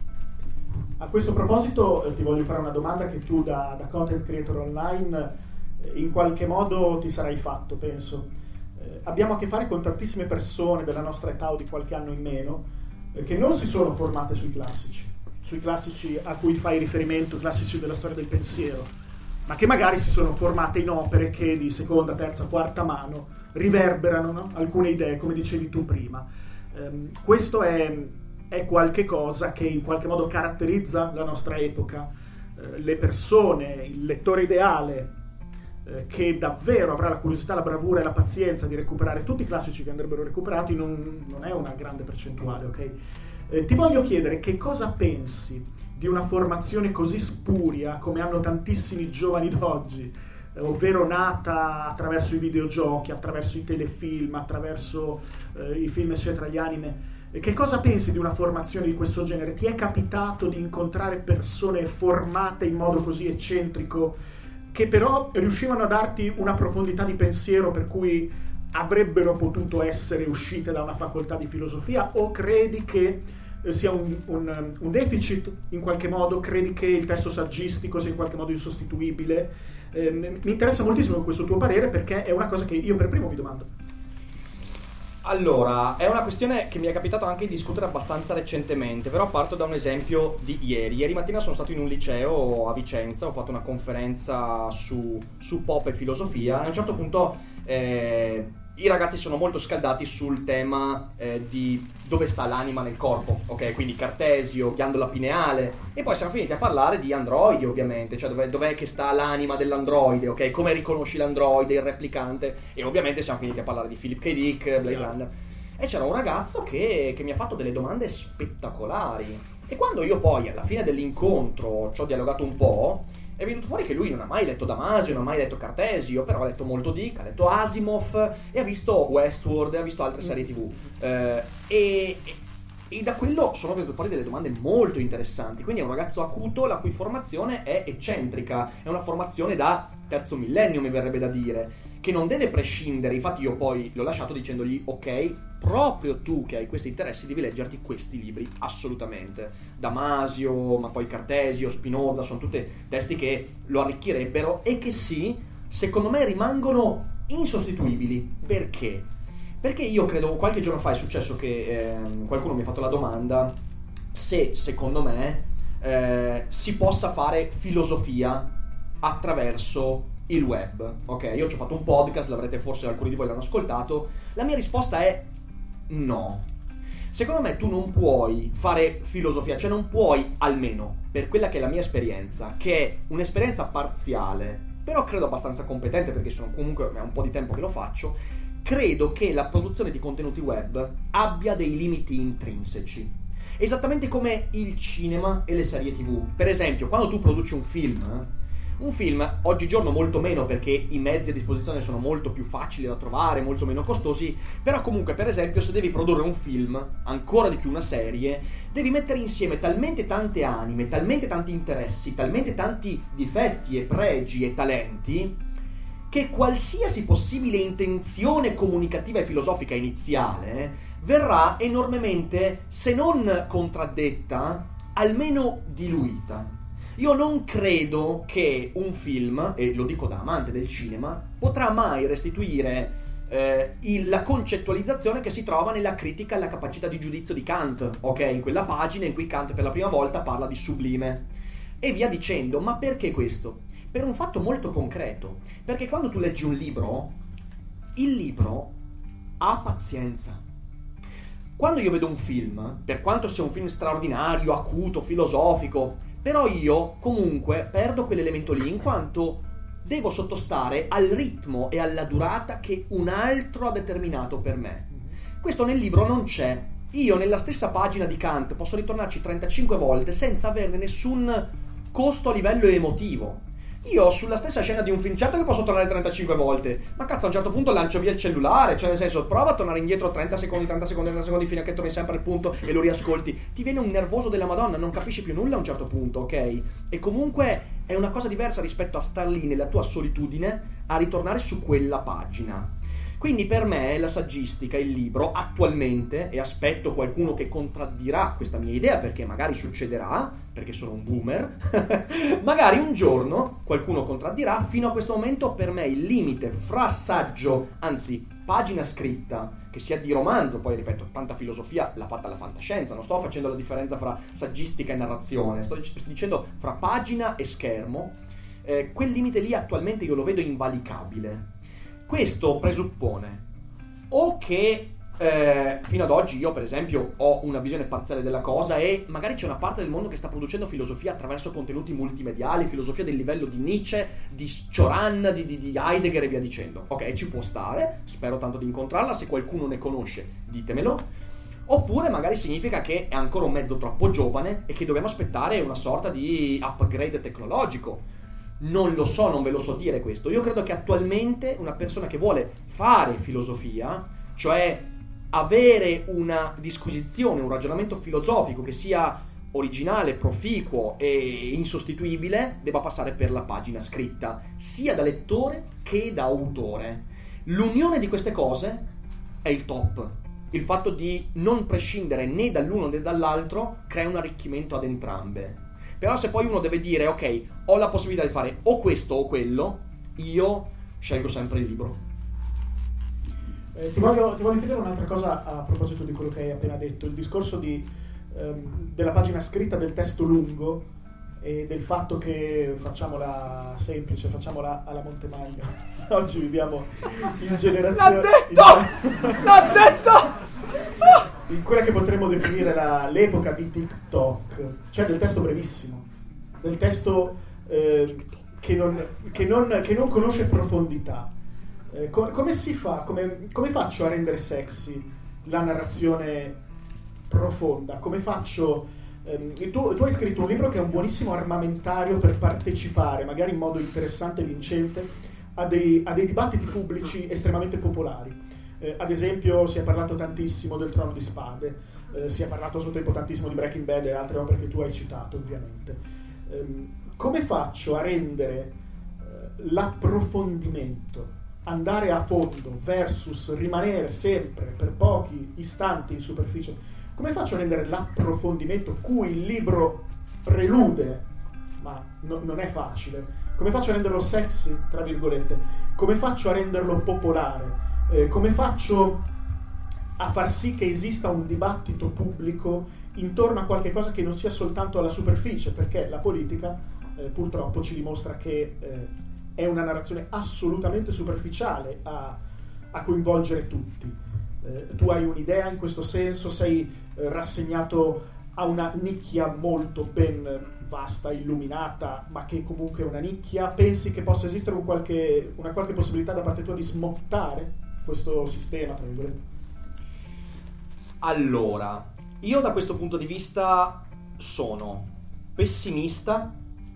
A questo proposito eh, ti voglio fare una domanda che tu da, da content creator online eh, in qualche modo ti sarai fatto, penso. Eh, abbiamo a che fare con tantissime persone della nostra età o di qualche anno in meno eh, che non si sono formate sui classici, sui classici a cui fai riferimento, classici della storia del pensiero, ma che magari si sono formate in opere che di seconda, terza, quarta mano riverberano, no? Alcune idee, come dicevi tu prima. Um, questo è, è qualche cosa che in qualche modo caratterizza la nostra epoca. Uh, le persone, il lettore ideale uh, che davvero avrà la curiosità, la bravura e la pazienza di recuperare tutti i classici che andrebbero recuperati non, non è una grande percentuale, ok? Uh, ti voglio chiedere che cosa pensi di una formazione così spuria come hanno tantissimi giovani d'oggi, ovvero nata attraverso i videogiochi, attraverso i telefilm, attraverso eh, i film eccetera, gli anime. E che cosa pensi di una formazione di questo genere? Ti è capitato di incontrare persone formate in modo così eccentrico che però riuscivano a darti una profondità di pensiero per cui avrebbero potuto essere uscite da una facoltà di filosofia, o credi che eh, sia un, un, un deficit in qualche modo? Credi che il testo saggistico sia in qualche modo insostituibile? Eh, mi interessa moltissimo questo tuo parere perché è una cosa che io per primo mi domando. Allora, è una questione che mi è capitato anche di discutere abbastanza recentemente, però parto da un esempio di ieri. Ieri mattina sono stato in un liceo a Vicenza, ho fatto una conferenza su, su pop e filosofia. A un certo punto eh, i ragazzi sono molto scaldati sul tema eh, di dove sta l'anima nel corpo, ok? Quindi Cartesio, ghiandola pineale, e poi siamo finiti a parlare di androidi, ovviamente, cioè dov'è, dov'è che sta l'anima dell'androide, ok? Come riconosci l'androide, il replicante, e ovviamente siamo finiti a parlare di Philip K. Dick, Blade Runner. E c'era un ragazzo che, che mi ha fatto delle domande spettacolari, e quando io poi alla fine dell'incontro ci ho dialogato un po', è venuto fuori che lui non ha mai letto Damasio, non ha mai letto Cartesio, però ha letto molto Dick, ha letto Asimov e ha visto Westworld e ha visto altre serie tv. Eh, e, e da quello sono venute fuori delle domande molto interessanti. Quindi è un ragazzo acuto la cui formazione è eccentrica, è una formazione da terzo millennio, mi verrebbe da dire, che non deve prescindere. Infatti io poi l'ho lasciato dicendogli: ok, proprio tu che hai questi interessi devi leggerti questi libri, assolutamente. Damasio, ma poi Cartesio, Spinoza, sono tutti testi che lo arricchirebbero e che sì, secondo me rimangono insostituibili. Perché? Perché io credo, qualche giorno fa è successo che eh, qualcuno mi ha fatto la domanda se, secondo me, eh, si possa fare filosofia attraverso il web. Ok, io ci ho fatto un podcast, l'avrete forse alcuni di voi l'hanno ascoltato. La mia risposta è no. Secondo me tu non puoi fare filosofia, cioè non puoi, almeno per quella che è la mia esperienza, che è un'esperienza parziale, però credo abbastanza competente perché sono comunque è un po' di tempo che lo faccio. Credo che la produzione di contenuti web abbia dei limiti intrinseci, esattamente come il cinema e le serie tv. Per esempio, quando tu produci un film, un film oggigiorno molto meno, perché i mezzi a disposizione sono molto più facili da trovare, molto meno costosi, però comunque, per esempio, se devi produrre un film, ancora di più una serie, devi mettere insieme talmente tante anime, talmente tanti interessi, talmente tanti difetti e pregi e talenti, che qualsiasi possibile intenzione comunicativa e filosofica iniziale verrà enormemente, se non contraddetta, almeno diluita. Io non credo che un film, e lo dico da amante del cinema, potrà mai restituire eh, il, la concettualizzazione che si trova nella critica alla capacità di giudizio di Kant, ok? In quella pagina in cui Kant per la prima volta parla di sublime e via dicendo. Ma perché questo? Per un fatto molto concreto, perché quando tu leggi un libro, il libro ha pazienza. Quando io vedo un film, per quanto sia un film straordinario, acuto, filosofico, però io comunque perdo quell'elemento lì, in quanto devo sottostare al ritmo e alla durata che un altro ha determinato per me. Questo nel libro non c'è. Io nella stessa pagina di Kant posso ritornarci trentacinque volte senza averne nessun costo a livello emotivo. Io sulla stessa scena di un film, certo che posso tornare trentacinque volte, ma cazzo a un certo punto lancio via il cellulare, cioè nel senso, prova a tornare indietro trenta secondi, trenta secondi, trenta secondi fino a che torni sempre al punto e lo riascolti. Ti viene un nervoso della Madonna, non capisci più nulla a un certo punto, ok? E comunque è una cosa diversa rispetto a star lì nella tua solitudine a ritornare su quella pagina. Quindi per me la saggistica, il libro, attualmente, e aspetto qualcuno che contraddirà questa mia idea, perché magari succederà, perché sono un boomer, magari un giorno qualcuno contraddirà, fino a questo momento per me il limite fra saggio, anzi pagina scritta, che sia di romanzo, poi ripeto, tanta filosofia l'ha fatta la fantascienza, non sto facendo la differenza fra saggistica e narrazione, sto dicendo fra pagina e schermo, eh, quel limite lì attualmente io lo vedo invalicabile. Questo presuppone o che eh, fino ad oggi io per esempio ho una visione parziale della cosa e magari c'è una parte del mondo che sta producendo filosofia attraverso contenuti multimediali, filosofia del livello di Nietzsche, di Cioran, di, di, di Heidegger e via dicendo. Ok, ci può stare, spero tanto di incontrarla, se qualcuno ne conosce ditemelo. Oppure magari significa che è ancora un mezzo troppo giovane e che dobbiamo aspettare una sorta di upgrade tecnologico. Non lo so, non ve lo so dire questo. Io credo che attualmente una persona che vuole fare filosofia, cioè avere una disquisizione, un ragionamento filosofico che sia originale, proficuo e insostituibile, debba passare per la pagina scritta, sia da lettore che da autore. L'unione di queste cose è il top. Il fatto di non prescindere né dall'uno né dall'altro crea un arricchimento ad entrambe. Però se poi uno deve dire, ok, ho la possibilità di fare o questo o quello, io scelgo sempre il libro. Eh, ti, voglio, ti voglio chiedere un'altra cosa a proposito di quello che hai appena detto, il discorso di, ehm, della pagina scritta, del testo lungo e del fatto che facciamola semplice, facciamola alla Montemagno. Oggi viviamo in generazione... L'ha detto! In... L'ha detto! In quella che potremmo definire la, l'epoca di TikTok, cioè del testo brevissimo, del testo eh, che, non, che, non, che non conosce profondità. Eh, com- come si fa, come, come faccio a rendere sexy la narrazione profonda? Come faccio... Ehm, tu, tu hai scritto un libro che è un buonissimo armamentario per partecipare, magari in modo interessante e vincente, a dei, a dei dibattiti pubblici estremamente popolari. Eh, ad esempio si è parlato tantissimo del Trono di Spade, eh, si è parlato a suo tempo tantissimo di Breaking Bad e altre opere che tu hai citato, ovviamente. Eh, come faccio a rendere eh, l'approfondimento, andare a fondo versus rimanere sempre per pochi istanti in superficie, come faccio a rendere l'approfondimento cui il libro prelude, ma no, non è facile, come faccio a renderlo sexy, tra virgolette, come faccio a renderlo popolare, eh, come faccio a far sì che esista un dibattito pubblico intorno a qualche cosa che non sia soltanto alla superficie, perché la politica eh, purtroppo ci dimostra che eh, è una narrazione assolutamente superficiale a, a coinvolgere tutti. Eh, tu hai un'idea in questo senso? Sei eh, rassegnato a una nicchia molto ben vasta, illuminata, ma che comunque è una nicchia? Pensi che possa esistere un qualche, una qualche possibilità da parte tua di smottare questo sistema, tra virgolette? Allora, io da questo punto di vista sono pessimista,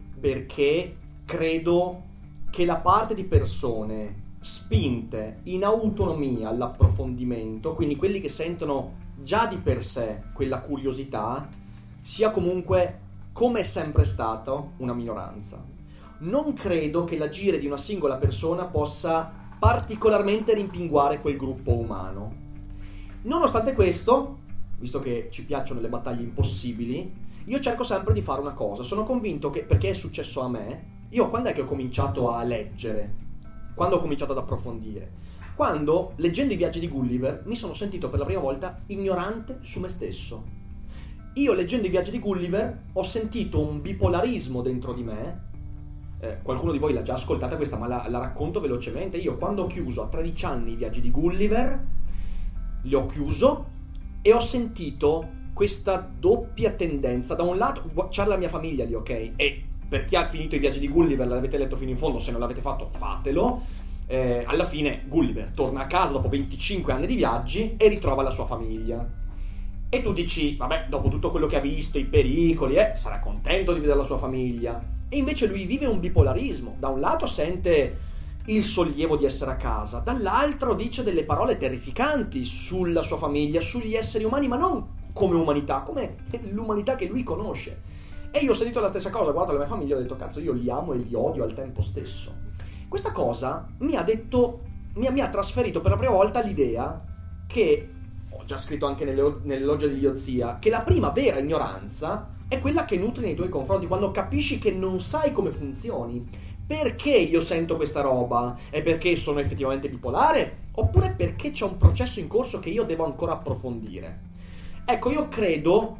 perché credo che la parte di persone spinte in autonomia all'approfondimento, quindi quelli che sentono già di per sé quella curiosità, sia comunque, come è sempre stato, una minoranza. Non credo che l'agire di una singola persona possa particolarmente rimpinguare quel gruppo umano. Nonostante questo, visto che ci piacciono le battaglie impossibili, io cerco sempre di fare una cosa. Sono convinto che, perché è successo a me, io quando è che ho cominciato a leggere? Quando ho cominciato ad approfondire? Quando, leggendo i viaggi di Gulliver, mi sono sentito per la prima volta ignorante su me stesso. Io, leggendo i viaggi di Gulliver, ho sentito un bipolarismo dentro di me. Eh, qualcuno di voi l'ha già ascoltata questa, ma la, la racconto velocemente. Io, quando ho chiuso a tredici anni i viaggi di Gulliver, li ho chiuso e ho sentito questa doppia tendenza. Da un lato, c'è la mia famiglia lì, ok? E per chi ha finito i viaggi di Gulliver, l'avete letto fino in fondo, se non l'avete fatto fatelo. Eh, alla fine Gulliver torna a casa dopo venticinque anni di viaggi e ritrova la sua famiglia, e tu dici vabbè, dopo tutto quello che ha visto, i pericoli, eh, sarà contento di vedere la sua famiglia. E invece lui vive un bipolarismo. Da un lato sente il sollievo di essere a casa, dall'altro dice delle parole terrificanti sulla sua famiglia, sugli esseri umani, ma non come umanità, come l'umanità che lui conosce. E io ho sentito la stessa cosa, guarda la mia famiglia, ho detto cazzo, io li amo e li odio al tempo stesso. Questa cosa mi ha detto, mi ha, mi ha trasferito per la prima volta l'idea che, ho già scritto anche nelle, nell'elogio di Idiozia, che la prima vera ignoranza è quella che nutri nei tuoi confronti, quando capisci che non sai come funzioni. Perché io sento questa roba? È perché sono effettivamente bipolare? Oppure perché c'è un processo in corso che io devo ancora approfondire? Ecco, io credo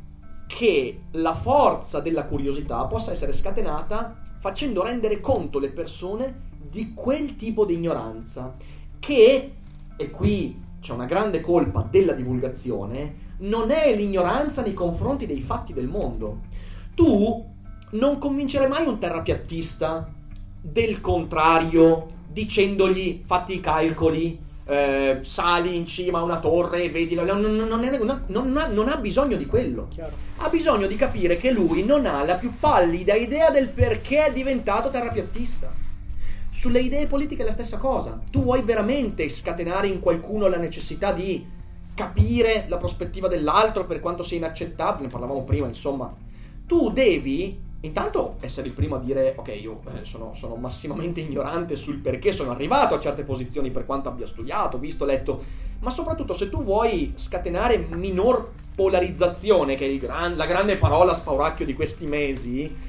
che la forza della curiosità possa essere scatenata facendo rendere conto le persone di quel tipo di ignoranza che, e qui c'è una grande colpa della divulgazione, non è l'ignoranza nei confronti dei fatti del mondo. Tu non convincerai mai un terrapiattista del contrario dicendogli fatti i calcoli, eh, sali in cima a una torre e vedi la... non, non, non, è, non, ha, non ha bisogno di quello. Chiaro. Ha bisogno di capire che lui non ha la più pallida idea del perché è diventato terrapiattista. Sulle idee politiche è la stessa cosa. Tu vuoi veramente scatenare in qualcuno la necessità di capire la prospettiva dell'altro per quanto sia inaccettabile, ne parlavamo prima, insomma. Tu devi intanto essere il primo a dire ok, io eh, sono, sono massimamente ignorante sul perché sono arrivato a certe posizioni, per quanto abbia studiato, visto, letto, ma soprattutto se tu vuoi scatenare minor polarizzazione, che è il gran, la grande parola spauracchio di questi mesi,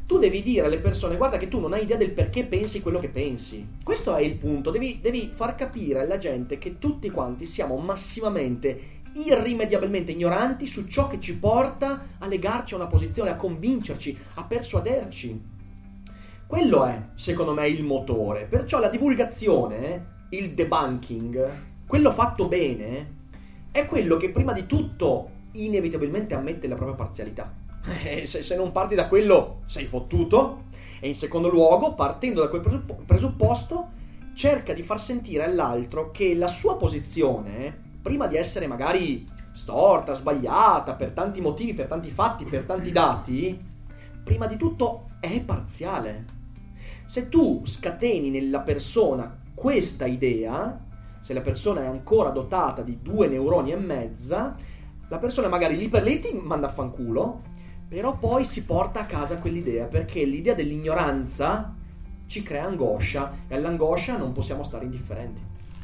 tu devi dire alle persone: guarda che tu non hai idea del perché pensi quello che pensi. Questo è il punto. Devi, devi far capire alla gente che tutti quanti siamo massimamente, irrimediabilmente ignoranti su ciò che ci porta a legarci a una posizione, a convincerci, a persuaderci. Quello è, secondo me, il motore. Perciò la divulgazione, il debunking, quello fatto bene, è quello che prima di tutto inevitabilmente ammette la propria parzialità. Eh, se, se non parti da quello sei fottuto. E in secondo luogo, partendo da quel presupposto, cerca di far sentire all'altro che la sua posizione, prima di essere magari storta, sbagliata, per tanti motivi, per tanti fatti, per tanti dati, prima di tutto è parziale. Se tu scateni nella persona questa idea, se la persona è ancora dotata di due neuroni e mezza, la persona magari lì per lì ti manda a fanculo, però poi si porta a casa quell'idea, perché l'idea dell'ignoranza ci crea angoscia, e all'angoscia non possiamo stare indifferenti.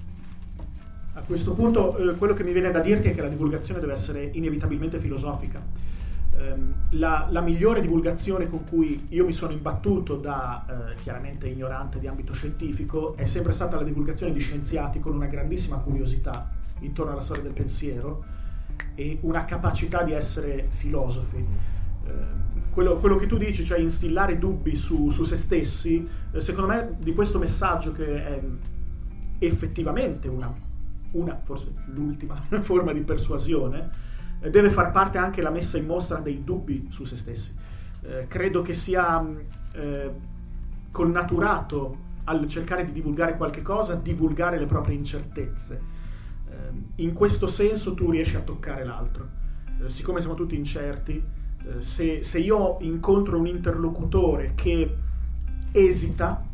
A questo punto eh, quello che mi viene da dirti è che la divulgazione deve essere inevitabilmente filosofica. Ehm, la, la migliore divulgazione con cui io mi sono imbattuto da eh, chiaramente ignorante di ambito scientifico è sempre stata la divulgazione di scienziati con una grandissima curiosità intorno alla storia del pensiero e una capacità di essere filosofi. Quello, quello che tu dici, cioè instillare dubbi su, su se stessi, eh, secondo me di questo messaggio, che è effettivamente una, una forse l'ultima forma di persuasione, eh, deve far parte anche la messa in mostra dei dubbi su se stessi. Eh, credo che sia eh, connaturato al cercare di divulgare qualche cosa, divulgare le proprie incertezze. Eh, in questo senso tu riesci a toccare l'altro. Eh, siccome siamo tutti incerti, Se, se io incontro un interlocutore che esita,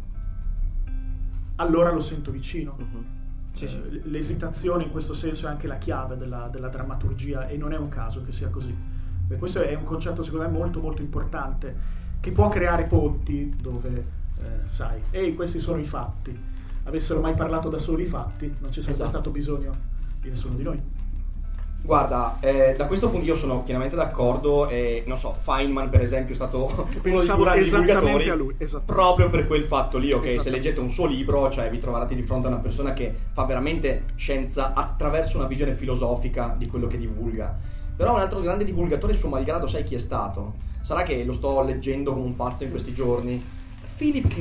allora lo sento vicino. Uh-huh. Sì, sì. L'esitazione in questo senso è anche la chiave della, della drammaturgia, e non è un caso che sia così. Beh, questo è un concetto secondo me molto molto importante, che può creare ponti dove eh, sai, ehi, questi sono i fatti. Avessero mai parlato da soli i fatti, non ci sarebbe esatto. stato bisogno di nessuno di noi. Guarda, eh, da questo punto io sono pienamente d'accordo, e non so, Feynman per esempio è stato uno dei grandi divulgatori, a lui, proprio per quel fatto lì, ok? Se leggete un suo libro, cioè vi troverete di fronte a una persona che fa veramente scienza attraverso una visione filosofica di quello che divulga. Però un altro grande divulgatore, suo malgrado, sai chi è stato? Sarà che lo sto leggendo come un pazzo in questi giorni. Philip K.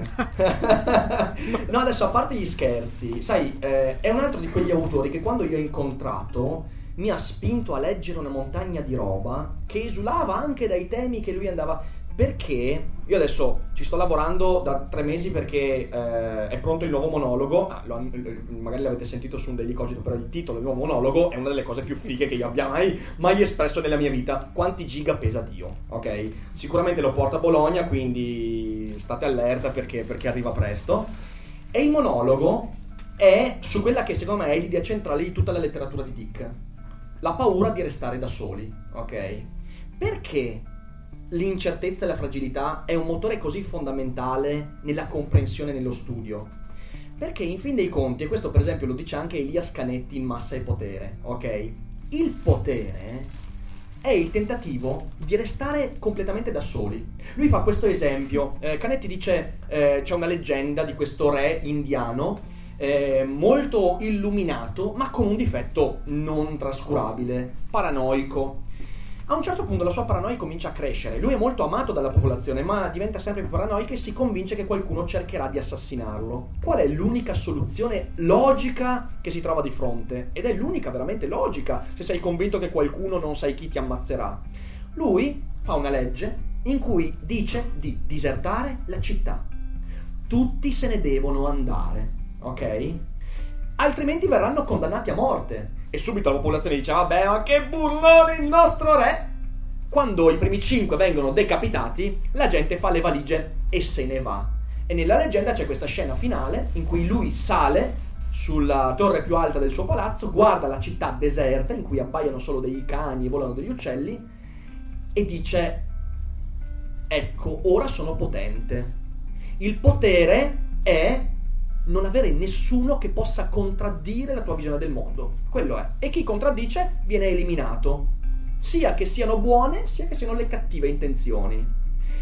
Dick. No, adesso, a parte gli scherzi, sai, eh, è un altro di quegli autori che quando io ho incontrato mi ha spinto a leggere una montagna di roba che esulava anche dai temi che lui andava. Perché io adesso ci sto lavorando da tre mesi, perché eh, è pronto il nuovo monologo. Ah, lo, magari l'avete sentito su un Daily Cogito, però il titolo del nuovo monologo è una delle cose più fighe che io abbia mai, mai espresso nella mia vita. Quanti giga pesa Dio, ok? Sicuramente lo porta a Bologna, quindi state allerta perché, perché arriva presto. E il monologo è su quella che secondo me è l'idea centrale di tutta la letteratura di Dick: la paura di restare da soli, ok? Perché l'incertezza e la fragilità è un motore così fondamentale nella comprensione e nello studio? Perché in fin dei conti, e questo per esempio lo dice anche Elias Canetti in Massa e Potere, ok? Il potere è il tentativo di restare completamente da soli. Lui fa questo esempio, eh, Canetti dice, eh, c'è una leggenda di questo re indiano eh, molto illuminato, ma con un difetto non trascurabile: paranoico. A un certo punto la sua paranoia comincia a crescere. Lui è molto amato dalla popolazione, ma diventa sempre più paranoico e si convince che qualcuno cercherà di assassinarlo. Qual è l'unica soluzione logica che si trova di fronte? Ed è l'unica veramente logica, se sei convinto che qualcuno non sai chi ti ammazzerà. Lui fa una legge in cui dice di disertare la città. Tutti se ne devono andare, ok? Altrimenti verranno condannati a morte. E subito la popolazione dice: vabbè, ma che bullone il nostro re! Quando i primi cinque vengono decapitati, la gente fa le valigie e se ne va. E nella leggenda c'è questa scena finale in cui lui sale sulla torre più alta del suo palazzo, guarda la città deserta in cui appaiono solo dei cani e volano degli uccelli, e dice: ecco, ora sono potente. Il potere è non avere nessuno che possa contraddire la tua visione del mondo. Quello è. E chi contraddice viene eliminato, sia che siano buone sia che siano le cattive intenzioni.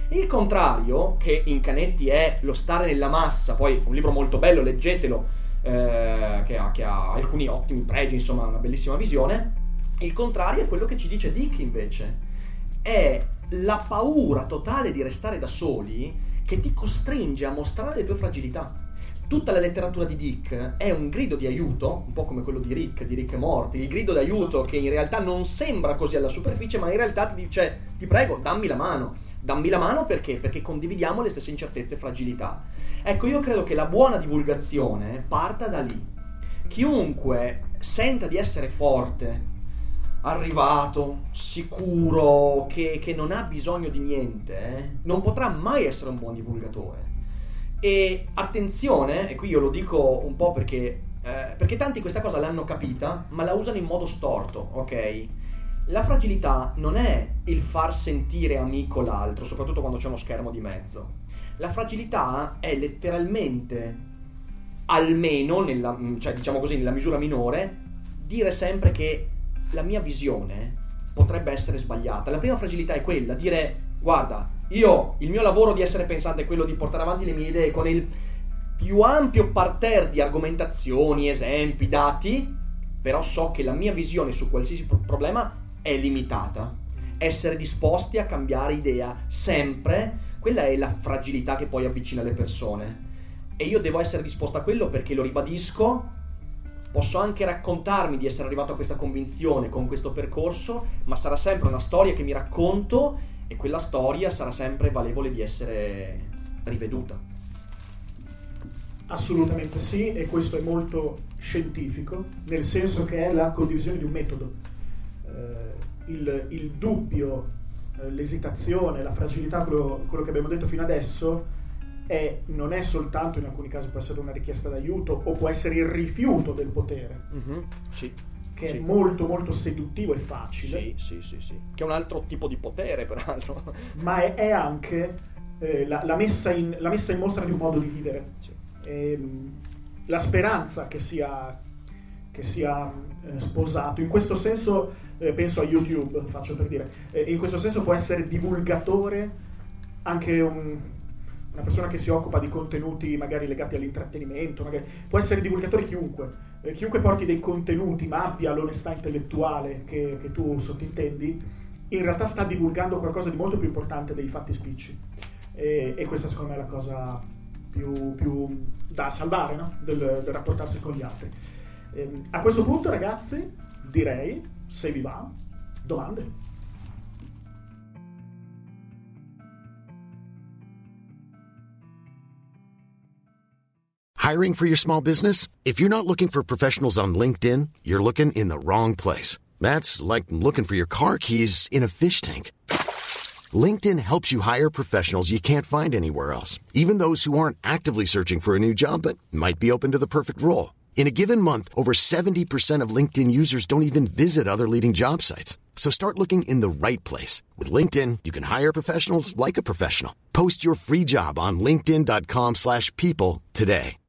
Il contrario, che in Canetti è Lo stare nella massa, poi un libro molto bello, leggetelo, eh, che, ha, che ha alcuni ottimi pregi, insomma una bellissima visione. Il contrario è quello che ci dice Dick invece, è la paura totale di restare da soli che ti costringe a mostrare le tue fragilità. Tutta la letteratura di Dick è un grido di aiuto, un po' come quello di Rick, di Rick e Morty, il grido d'aiuto che in realtà non sembra così alla superficie, ma in realtà ti dice: ti prego, dammi la mano. Dammi la mano perché? Perché condividiamo le stesse incertezze e fragilità. Ecco, io credo che la buona divulgazione parta da lì. Chiunque senta di essere forte, arrivato, sicuro, che, che non ha bisogno di niente, eh, non potrà mai essere un buon divulgatore. E attenzione, e qui io lo dico un po' perché eh, perché tanti questa cosa l'hanno capita, ma la usano in modo storto, ok? La fragilità non è il far sentire amico l'altro, soprattutto quando c'è uno schermo di mezzo. La fragilità è letteralmente, almeno nella, cioè diciamo così, nella misura minore, dire sempre che la mia visione potrebbe essere sbagliata. La prima fragilità è quella, dire: guarda, io, il mio lavoro di essere pensante è quello di portare avanti le mie idee con il più ampio parterre di argomentazioni, esempi, dati, però so che la mia visione su qualsiasi pro- problema è limitata. Essere disposti a cambiare idea sempre, quella è la fragilità che poi avvicina le persone. E io devo essere disposto a quello perché, lo ribadisco, posso anche raccontarmi di essere arrivato a questa convinzione con questo percorso, ma sarà sempre una storia che mi racconto e quella storia sarà sempre valevole di essere riveduta. Assolutamente sì, e questo è molto scientifico, nel senso che è la condivisione di un metodo. Eh, il, il dubbio, eh, l'esitazione, la fragilità, quello, quello che abbiamo detto fino adesso, è, non è soltanto, in alcuni casi può essere una richiesta d'aiuto o può essere il rifiuto del potere. Mm-hmm, sì. Che sì. è molto molto seduttivo e facile. Sì, sì, sì, sì. Che è un altro tipo di potere, peraltro. Ma è, è anche eh, la, la, messa in, la messa in mostra di un modo di vivere. Sì. E, la speranza che sia, che sia eh, sposato. In questo senso, eh, penso a YouTube, faccio per dire. Eh, in questo senso può essere divulgatore anche un... una persona che si occupa di contenuti magari legati all'intrattenimento, magari può essere divulgatore chiunque, eh, chiunque porti dei contenuti ma abbia l'onestà intellettuale che, che tu sottintendi, in realtà sta divulgando qualcosa di molto più importante dei fatti spicci, e, e questa secondo me è la cosa più, più da salvare, no? del, del rapportarsi con gli altri. Eh, a questo punto, ragazzi, direi, se vi va, domande. Hiring for your small business? If you're not looking for professionals on LinkedIn, you're looking in the wrong place. That's like looking for your car keys in a fish tank. LinkedIn helps you hire professionals you can't find anywhere else, even those who aren't actively searching for a new job but might be open to the perfect role. In a given month, over seventy percent of LinkedIn users don't even visit other leading job sites. So start looking in the right place. With LinkedIn, you can hire professionals like a professional. Post your free job on linkedin dot com slash people today.